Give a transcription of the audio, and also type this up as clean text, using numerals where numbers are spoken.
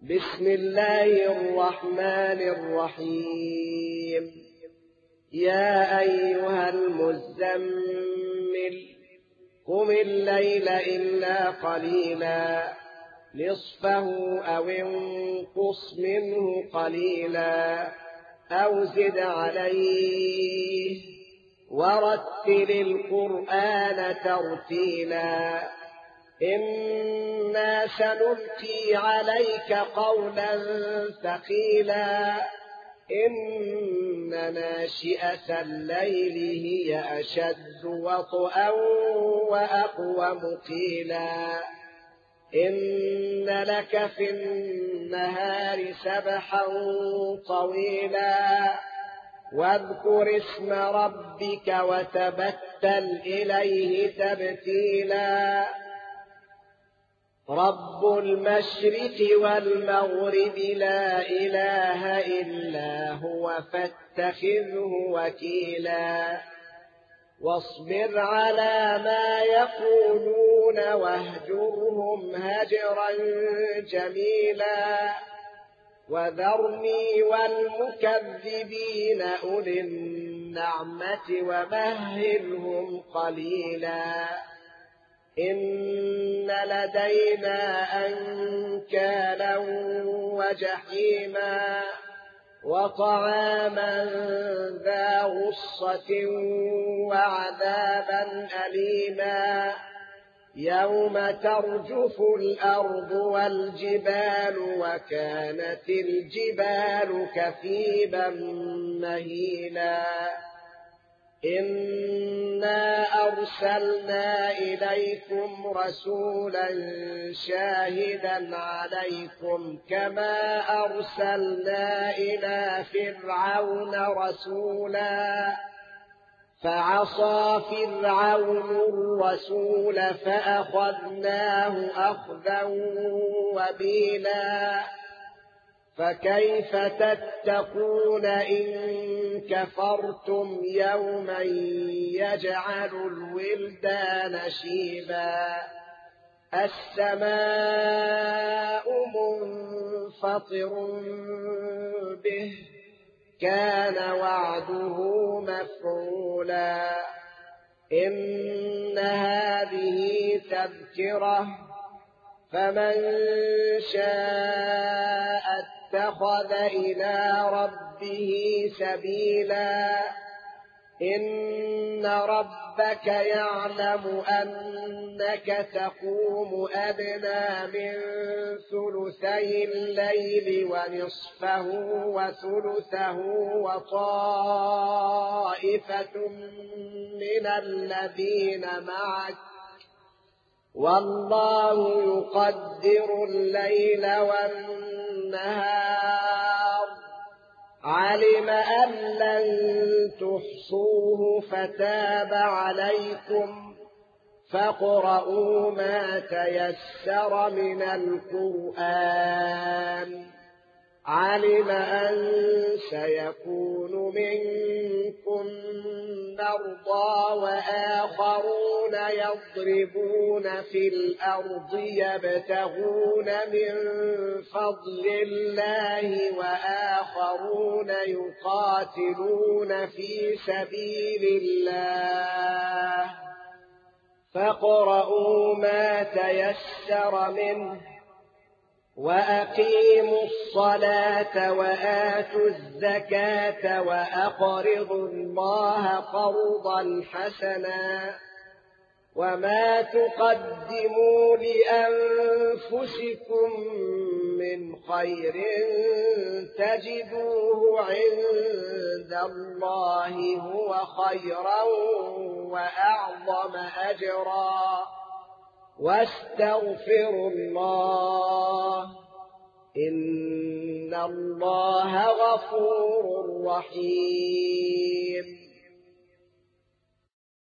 بسم الله الرحمن الرحيم. يا أيها المزمل قم الليل إلا قليلا نصفه أو انقص منه قليلا أو زد عليه ورتل القرآن ترتيلا إنا سنلقي عليك قولا ثقيلا إن ناشئة الليل هي أشد وطئا وأقوم قيلا إن لك في النهار سبحا طويلا واذكر اسم ربك وتبتل إليه تبتيلا رب المشرق والمغرب لا إله إلا هو فاتخذه وكيلا واصبر على ما يقولون واهجرهم هجرا جميلا وذرني والمكذبين أولي النعمة ومهلهم قليلا إن لدينا أنكالا وجحيما وطعاما ذا غصة وعذابا أليما يوم ترجف الأرض والجبال وكانت الجبال كثيبا مهيلا إنا أرسلنا إليكم رسولا شاهدا عليكم كما أرسلنا إلى فرعون رسولا فعصى فرعون الرسول فأخذناه أخذا وبيلا فكيف تتقون إن كفرتم يوما يجعل الولدان شيبا السماء منفطر به كان وعده مفعولا إن هذه تذكرة فمن شاء اتخذ إلى ربه سبيلا إن ربك يعلم أنك تقوم أدنى من ثلثي الليل ونصفه وثلثه وطائفة من الذين معك والله يقدر الليل والنهار علم أن لن تحصوه فتاب عليكم فاقرؤوا ما تيسر من القرآن علم أن سيكون منكم مرضى وآخرون يضربون في الأرض يبتغون من فضل الله وآخرون يقاتلون في سبيل الله فاقرؤوا ما تيسر منه وأقيموا الصلاة وآتوا الزكاة وأقرضوا الله قرضا حسنا وما تقدموا لأنفسكم من خير تجدوه عند الله هو خيرا وأعظم أجرا واستغفروا الله إن الله غفور رحيم